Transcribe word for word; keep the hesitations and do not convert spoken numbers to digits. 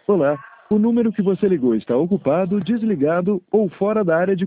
Olá, o número que você ligou está ocupado, desligado ou fora da área de